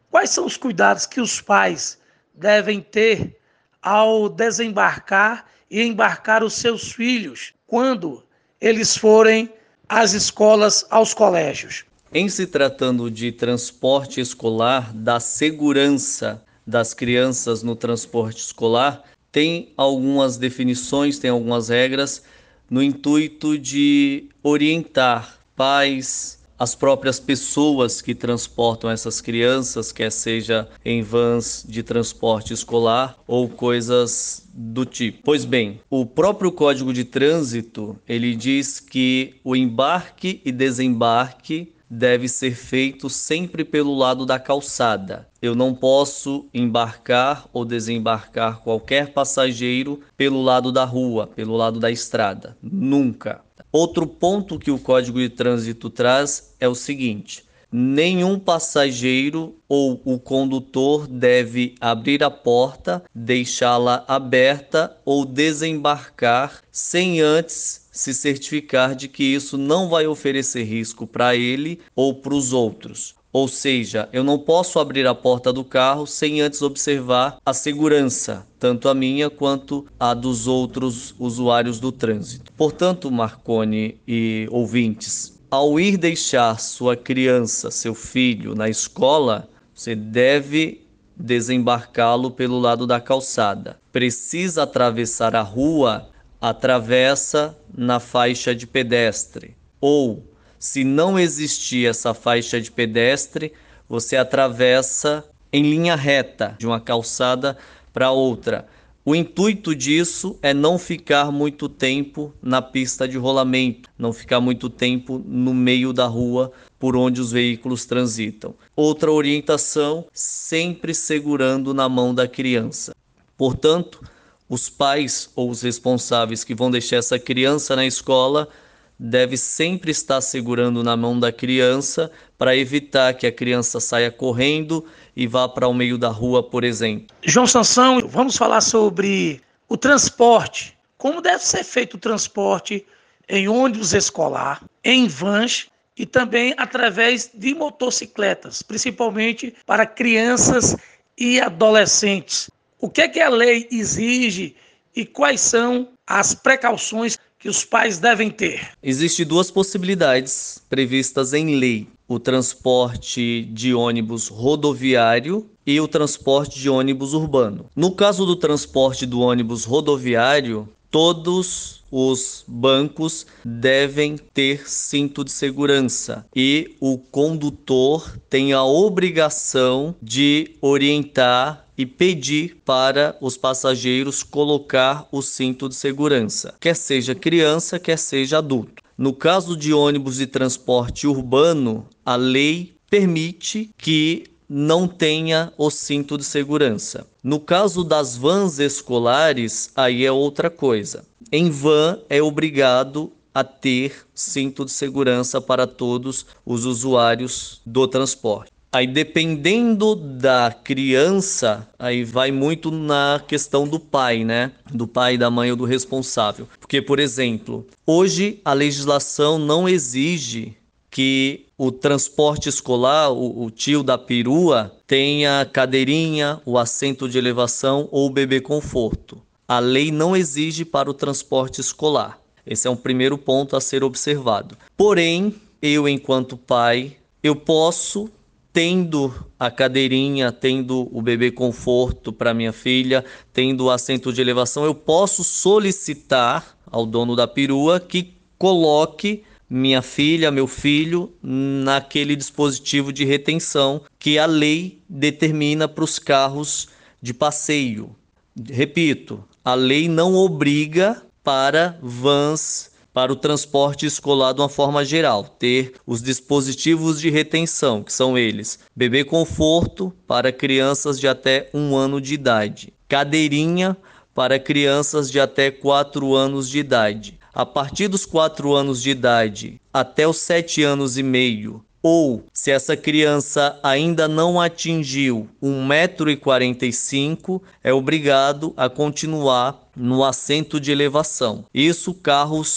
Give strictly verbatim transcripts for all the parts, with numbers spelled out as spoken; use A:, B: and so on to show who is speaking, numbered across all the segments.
A: Quais são os cuidados que os pais devem ter ao desembarcar e embarcar os seus filhos quando eles forem às escolas, aos colégios?
B: Em se tratando de transporte escolar, da segurança das crianças no transporte escolar, tem algumas definições, tem algumas regras no intuito de orientar pais, as próprias pessoas que transportam essas crianças, quer seja em vans de transporte escolar ou coisas do tipo. Pois bem, o próprio Código de Trânsito, ele diz que o embarque e desembarque deve ser feito sempre pelo lado da calçada. Eu não posso embarcar ou desembarcar qualquer passageiro pelo lado da rua, pelo lado da estrada. Nunca. Outro ponto que o Código de Trânsito traz é o seguinte: nenhum passageiro ou o condutor deve abrir a porta, deixá-la aberta ou desembarcar sem antes se certificar de que isso não vai oferecer risco para ele ou para os outros. Ou seja, eu não posso abrir a porta do carro sem antes observar a segurança, tanto a minha quanto a dos outros usuários do trânsito. Portanto, Marconi e ouvintes, ao ir deixar sua criança, seu filho, na escola, você deve desembarcá-lo pelo lado da calçada. Precisa atravessar a rua, atravessa na faixa de pedestre. Ou, se não existir essa faixa de pedestre, você atravessa em linha reta de uma calçada para outra. O intuito disso é não ficar muito tempo na pista de rolamento, não ficar muito tempo no meio da rua por onde os veículos transitam. Outra orientação, sempre segurando na mão da criança. Portanto, os pais ou os responsáveis que vão deixar essa criança na escola deve sempre estar segurando na mão da criança para evitar que a criança saia correndo e vá para o meio da rua, por exemplo.
A: João Sansão, vamos falar sobre o transporte. Como deve ser feito o transporte em ônibus escolar, em vans e também através de motocicletas, principalmente para crianças e adolescentes. O que é que a lei exige e quais são as precauções que os pais devem ter?
B: Existem duas possibilidades previstas em lei: o transporte de ônibus rodoviário e o transporte de ônibus urbano. No caso do transporte do ônibus rodoviário, todos os bancos devem ter cinto de segurança e o condutor tem a obrigação de orientar e pedir para os passageiros colocar o cinto de segurança, quer seja criança, quer seja adulto. No caso de ônibus de transporte urbano, a lei permite que não tenha o cinto de segurança. No caso das vans escolares, aí é outra coisa. Em van é obrigado a ter cinto de segurança para todos os usuários do transporte. Aí, dependendo da criança, aí vai muito na questão do pai, né? Do pai, da mãe ou do responsável. Porque, por exemplo, hoje a legislação não exige que o transporte escolar, o, o tio da perua, tenha cadeirinha, o assento de elevação ou o bebê conforto. A lei não exige para o transporte escolar. Esse é um primeiro ponto a ser observado. Porém, eu, enquanto pai, eu posso, tendo a cadeirinha, tendo o bebê conforto para minha filha, tendo o assento de elevação, eu posso solicitar ao dono da perua que coloque minha filha, meu filho, naquele dispositivo de retenção que a lei determina para os carros de passeio. Repito, a lei não obriga para vans, para o transporte escolar de uma forma geral, ter os dispositivos de retenção, que são eles: bebê conforto para crianças de até um ano de idade, cadeirinha para crianças de até quatro anos de idade. A partir dos quatro anos de idade até os sete anos e meio, ou se essa criança ainda não atingiu um metro e quarenta e cinco, é obrigado a continuar no assento de elevação. Isso carros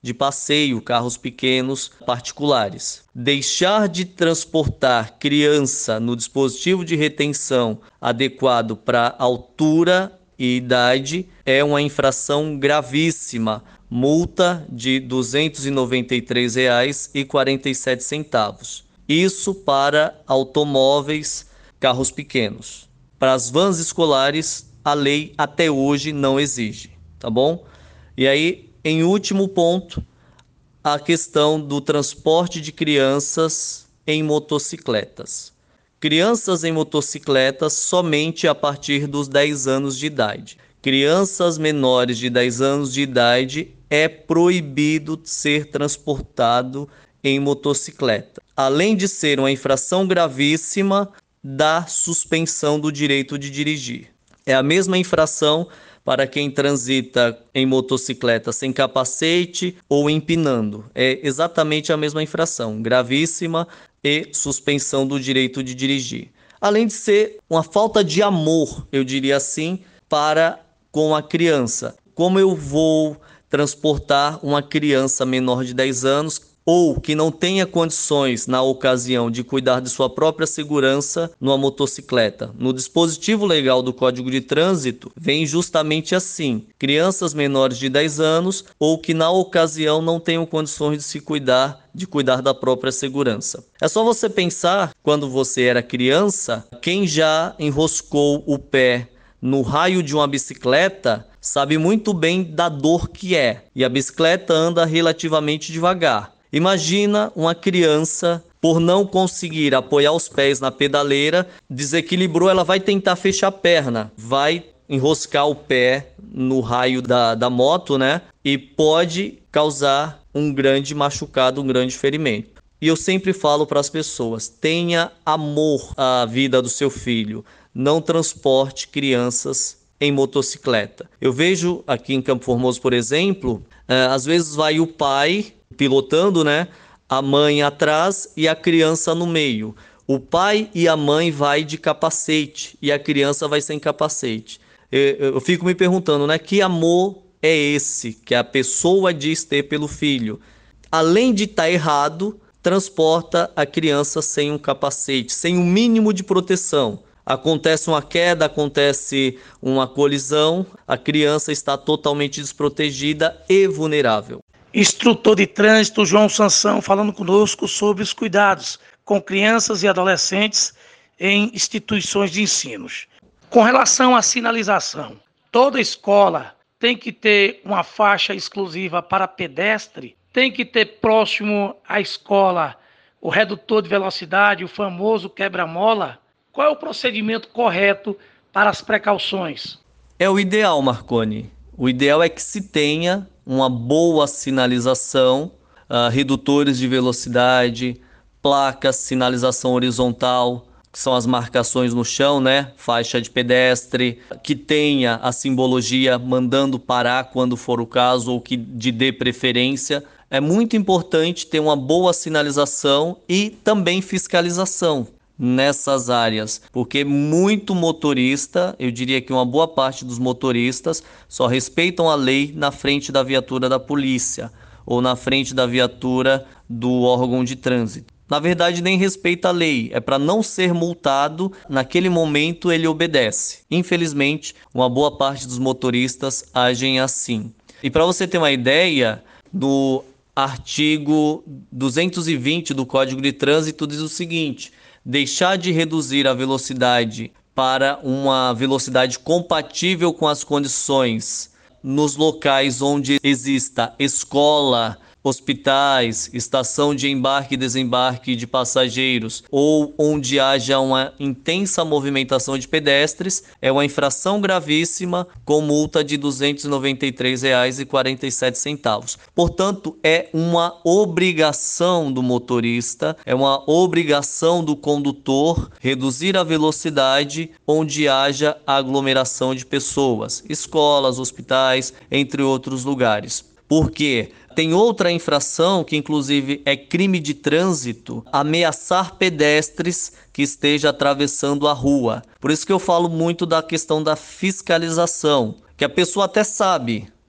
B: de passeio, carros pequenos particulares. Deixar de transportar criança no dispositivo de retenção adequado para altura e idade é uma infração gravíssima, multa de duzentos e noventa e três reais e quarenta e sete centavos. Isso para automóveis, carros pequenos. Para as vans escolares, a lei até hoje não exige, tá bom? E aí, em último ponto, a questão do transporte de crianças em motocicletas. Crianças em motocicletas somente a partir dos dez anos de idade. Crianças menores de dez anos de idade é proibido ser transportado em motocicleta. Além de ser uma infração gravíssima, dá suspensão do direito de dirigir. É a mesma infração para quem transita em motocicleta sem capacete ou empinando. É exatamente a mesma infração, gravíssima, e suspensão do direito de dirigir. Além de ser uma falta de amor, eu diria assim, para com a criança. Como eu vou transportar uma criança menor de dez anos ou que não tenha condições, na ocasião, de cuidar de sua própria segurança numa motocicleta? No dispositivo legal do Código de Trânsito, vem justamente assim: crianças menores de dez anos ou que, na ocasião, não tenham condições de se cuidar, de cuidar da própria segurança. É só você pensar, quando você era criança, quem já enroscou o pé no raio de uma bicicleta sabe muito bem da dor que é. E a bicicleta anda relativamente devagar. Imagina uma criança, por não conseguir apoiar os pés na pedaleira, desequilibrou, ela vai tentar fechar a perna, vai enroscar o pé no raio da, da moto, né? E pode causar um grande machucado, um grande ferimento. E eu sempre falo para as pessoas: tenha amor à vida do seu filho, não transporte crianças em motocicleta. Eu vejo aqui em Campo Formoso, por exemplo, às vezes vai o pai pilotando, né? A mãe atrás e a criança no meio. O pai e a mãe vai de capacete e a criança vai sem capacete. Eu, eu fico me perguntando, né? Que amor é esse que a pessoa diz ter pelo filho? Além de estar errado, transporta a criança sem um capacete, sem um mínimo de proteção. Acontece uma queda, acontece uma colisão, a criança está totalmente desprotegida e vulnerável.
A: Instrutor de trânsito João Sansão falando conosco sobre os cuidados com crianças e adolescentes em instituições de ensino. Com relação à sinalização, toda escola tem que ter uma faixa exclusiva para pedestre, tem que ter próximo à escola o redutor de velocidade, o famoso quebra-mola. Qual é o procedimento correto para as precauções?
B: É o ideal, Marconi. O ideal é que se tenha uma boa sinalização, uh, redutores de velocidade, placas, sinalização horizontal, que são as marcações no chão, né? Faixa de pedestre, que tenha a simbologia mandando parar quando for o caso ou que de dê preferência. É muito importante ter uma boa sinalização e também fiscalização nessas áreas, porque muito motorista, eu diria que uma boa parte dos motoristas só respeitam a lei na frente da viatura da polícia ou na frente da viatura do órgão de trânsito. Na verdade, nem respeita a lei, é para não ser multado, naquele momento ele obedece. Infelizmente, uma boa parte dos motoristas agem assim. E para você ter uma ideia, no artigo duzentos e vinte do Código de Trânsito diz o seguinte: deixar de reduzir a velocidade para uma velocidade compatível com as condições nos locais onde exista escola, hospitais, estação de embarque e desembarque de passageiros ou onde haja uma intensa movimentação de pedestres, é uma infração gravíssima com multa de duzentos e noventa e três reais e quarenta e sete centavos. Portanto, é uma obrigação do motorista, é uma obrigação do condutor reduzir a velocidade onde haja aglomeração de pessoas, escolas, hospitais, entre outros lugares. Por quê? Tem outra infração que inclusive é crime de trânsito, ameaçar pedestres que esteja atravessando a rua. Por isso que eu falo muito da questão da fiscalização, que a pessoa até sabe,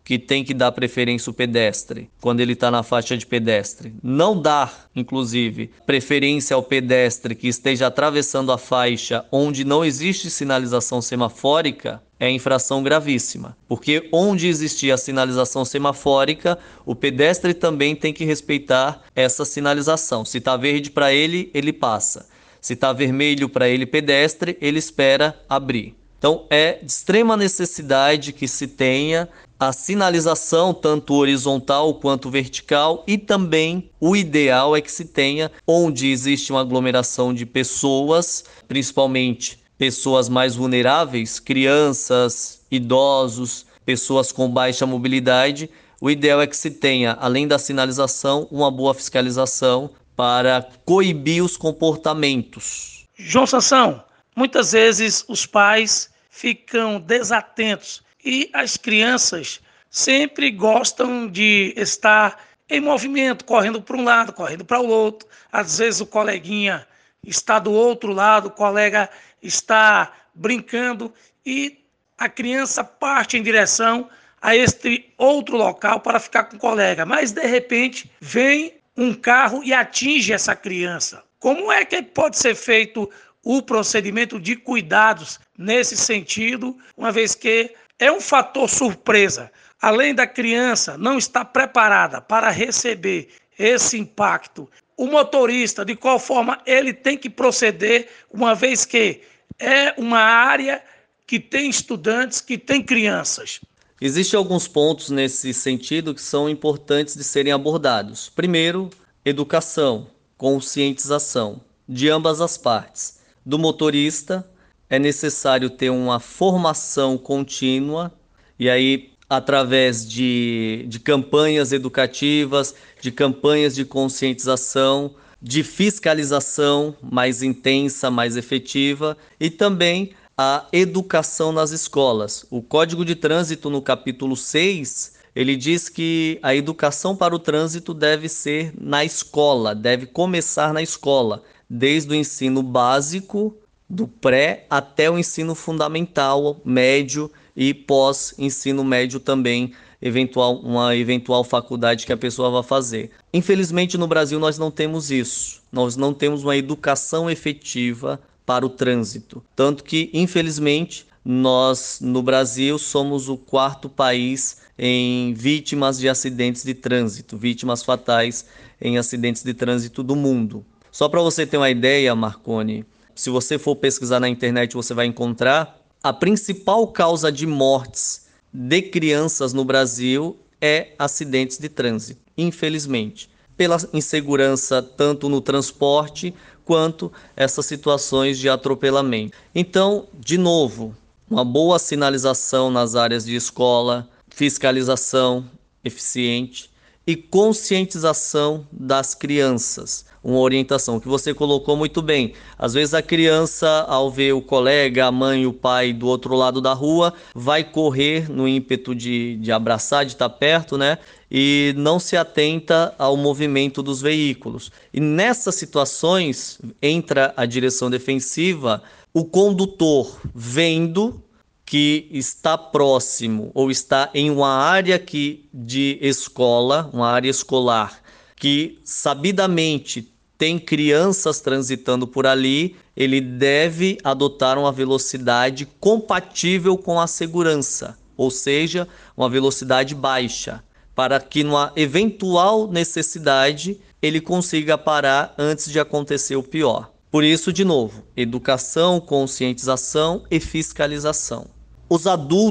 B: que tem que dar preferência ao pedestre quando ele está na faixa de pedestre. Não dar, inclusive, preferência ao pedestre que esteja atravessando a faixa onde não existe sinalização semafórica é infração gravíssima. Porque onde existir a sinalização semafórica, o pedestre também tem que respeitar essa sinalização. Se está verde para ele, ele passa. Se está vermelho para ele, pedestre, ele espera abrir. Então, é de extrema necessidade que se tenha a sinalização, tanto horizontal quanto vertical, e também o ideal é que se tenha onde existe uma aglomeração de pessoas, principalmente pessoas mais vulneráveis, crianças, idosos, pessoas com baixa mobilidade. O ideal é que se tenha, além da sinalização, uma boa fiscalização para coibir os comportamentos.
A: João Sansão, muitas vezes os pais ficam desatentos e as crianças sempre gostam de estar em movimento, correndo para um lado, correndo para o outro. Às vezes o coleguinha está do outro lado, o colega está brincando e a criança parte em direção a este outro local para ficar com o colega. Mas, de repente, vem um carro e atinge essa criança. Como é que pode ser feito o procedimento de cuidados nesse sentido, uma vez que é um fator surpresa? Além da criança não estar preparada para receber esse impacto, o motorista, de qual forma ele tem que proceder, uma vez que é uma área que tem estudantes, que tem crianças?
B: Existem alguns pontos nesse sentido que são importantes de serem abordados. Primeiro, educação, conscientização de ambas as partes. Do motorista, é necessário ter uma formação contínua, e aí através de, de campanhas educativas, de campanhas de conscientização, de fiscalização mais intensa, mais efetiva, e também a educação nas escolas. O Código de Trânsito, no capítulo seis, ele diz que a educação para o trânsito deve ser na escola, deve começar na escola, desde o ensino básico, do pré até o ensino fundamental, médio e pós-ensino médio também, eventual, uma eventual faculdade que a pessoa vai fazer. Infelizmente, no Brasil, nós não temos isso. Nós não temos uma educação efetiva para o trânsito. Tanto que, infelizmente, nós, no Brasil, somos o quarto país em vítimas de acidentes de trânsito, vítimas fatais em acidentes de trânsito do mundo. Só para você ter uma ideia, Marconi, se você for pesquisar na internet, você vai encontrar a principal causa de mortes de crianças no Brasil é acidentes de trânsito, infelizmente, pela insegurança tanto no transporte quanto essas situações de atropelamento. Então, de novo, uma boa sinalização nas áreas de escola, fiscalização eficiente e conscientização das crianças. Uma orientação que você colocou muito bem. Às vezes a criança, ao ver o colega, a mãe, o pai do outro lado da rua, vai correr no ímpeto de, de abraçar, de estar perto, né? E não se atenta ao movimento dos veículos. E nessas situações, entra a direção defensiva, o condutor vendo que está próximo ou está em uma área que, de escola, uma área escolar, que sabidamente tem crianças transitando por ali, ele deve adotar uma velocidade compatível com a segurança, ou seja, uma velocidade baixa, para que numa eventual necessidade ele consiga parar antes de acontecer o pior. Por isso, de novo, educação, conscientização e fiscalização. Os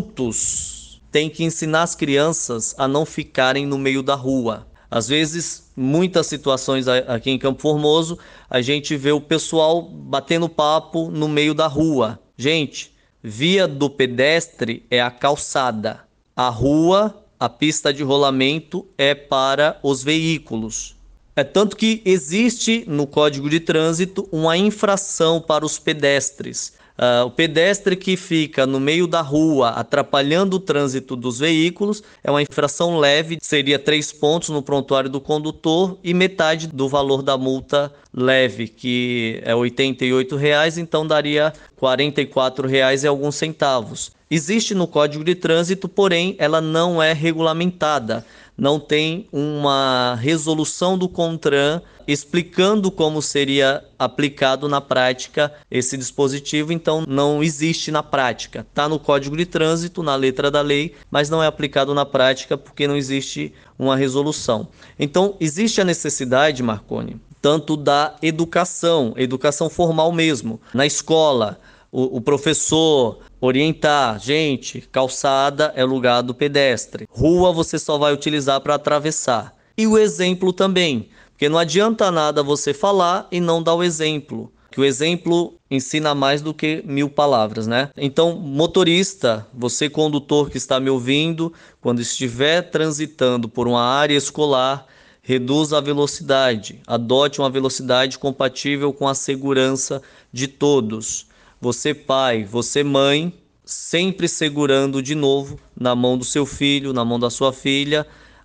B: adultos têm que ensinar as crianças a não ficarem no meio da rua. Às vezes, muitas situações aqui em Campo Formoso, a gente vê o pessoal batendo papo no meio da rua. Gente, via do pedestre é a calçada. A rua, a pista de rolamento é para os veículos. É tanto que existe no Código de Trânsito uma infração para os pedestres. Uh, o pedestre que fica no meio da rua atrapalhando o trânsito dos veículos é uma infração leve, seria três pontos no prontuário do condutor e metade do valor da multa leve, que é oitenta e oito reais, então daria quarenta e quatro reais e alguns centavos. Existe no Código de Trânsito, porém ela não é regulamentada. Não tem uma resolução do CONTRAN explicando como seria aplicado na prática esse dispositivo, então não existe na prática. Está no Código de Trânsito, na letra da lei, mas não é aplicado na prática porque não existe uma resolução. Então existe a necessidade, Marconi, tanto da educação, educação formal mesmo, na escola, o, o professor orientar, gente, calçada é lugar do pedestre, rua você só vai utilizar para atravessar. E o exemplo também, porque não adianta nada você falar e não dar o exemplo, que o exemplo ensina mais do que mil palavras, né? Então, motorista, você condutor que está me ouvindo, quando estiver transitando por uma área escolar, reduza a velocidade, adote uma velocidade compatível com a segurança de todos. Você pai, você mãe, sempre segurando de novo na mão do seu filho, na mão da sua filha,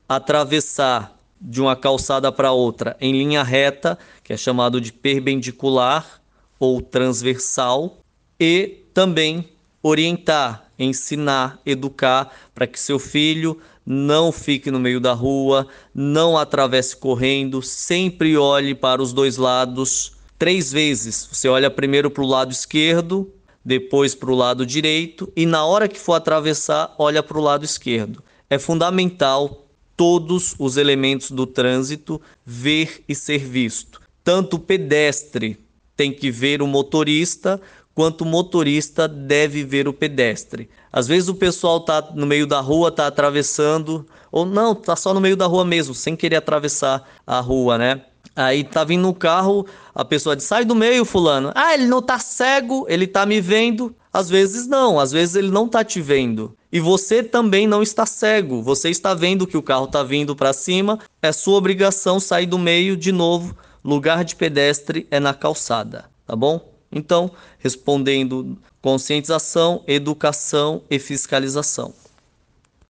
B: atravessar de uma calçada para outra em linha reta, que é chamado de perpendicular ou transversal, e também orientar, ensinar, educar para que seu filho não fique no meio da rua, não atravesse correndo, sempre olhe para os dois lados. Três vezes, você olha primeiro para o lado esquerdo, depois para o lado direito e na hora que for atravessar, olha para o lado esquerdo. É fundamental todos os elementos do trânsito ver e ser visto. Tanto o pedestre tem que ver o motorista, quanto o motorista deve ver o pedestre. Às vezes o pessoal está no meio da rua, está atravessando, ou não, está só no meio da rua mesmo, sem querer atravessar a rua, né? Aí tá vindo no carro, a pessoa diz, sai do meio, fulano. Ah, ele não tá cego, ele tá me vendo. Às vezes não, às vezes ele não tá te vendo. E você também não está cego, você está vendo que o carro tá vindo para cima, é sua obrigação sair do meio de novo. Lugar de pedestre é na calçada, tá bom? Então, respondendo, conscientização, educação e fiscalização.